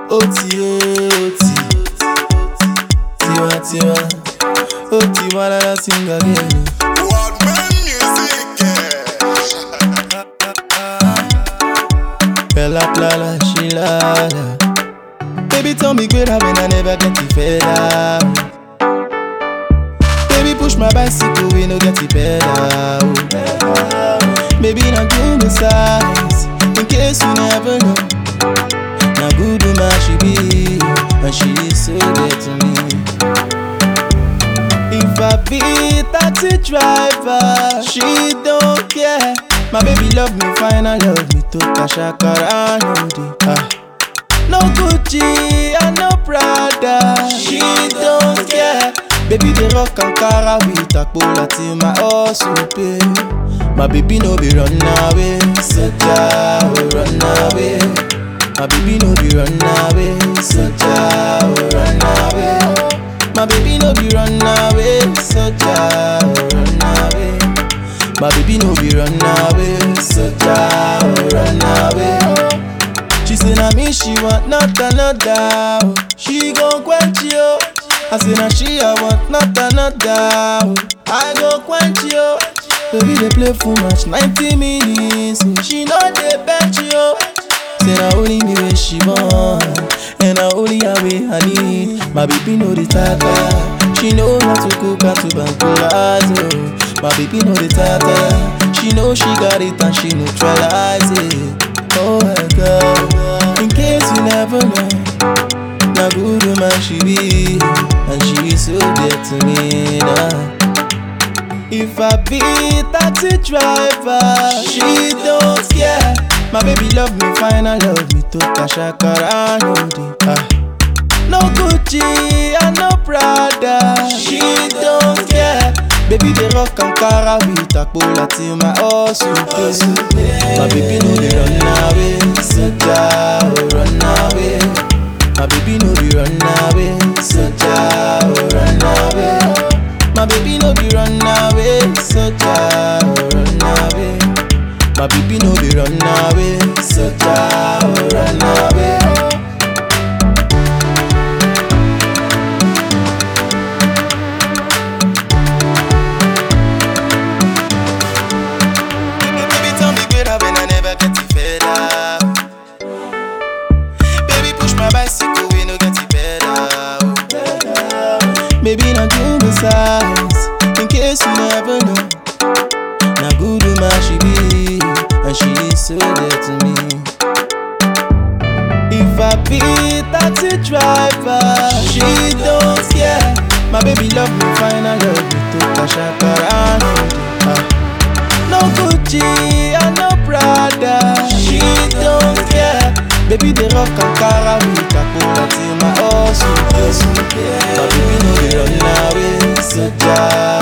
Oti, tiwa, tiwa. Oti, wanna sing again. What man music? Bella, la, she la. Baby, tell me greater when I never get it fed up. Baby, push my bicycle, we no get it better. Baby, now give me size, in case you never know. Now good woman she be, and she is so good to me. If I be taxi driver, she don't care. My baby love me fine, I love me to Kashakara, no Gucci and no Prada, she don't care. Baby they rock Ankara with a cola till my horse will pay. My baby no be run away, Soja will run away. My baby no be run away, Soja will run away. My baby no be run away, Soja will run away. My baby no be run away, Soja will run away. She say na me she want, not another. She gon' quench you. I say na she I want, not another. I go quench you. Baby they play full match 90 minutes. She know they bet you. Say na only me way she want, and na only her way I need. My baby know the tata. She know how to cook and to bankolazo. My baby know the tata. She know she got it and she neutralize it. Oh my God, in case you never know, na good woman she be, and she is so dear to me now. If I be taxi driver, she don't care. My baby love me fine, I love me to Kashakara, no Gucci and no Prada, she don't care. Baby they rock Ankara with a cola till my horse will pay. My baby no be run away, Soja will run away. My baby no be run away, Soja will run away. My baby no be run away, Soja will run away. My baby no be run away, Soja will run away. Bicycle, we no get it better. Baby, now give me size, in case you never know. Now good woman she be, and she is so dear to me. If I be taxi driver, she don't care. My baby love me fine, I love me to Kashakara, no Gucci and no Prada, she don't care. Baby they rock Ankara with a cola till my horse will pay. My baby no be run away, Soja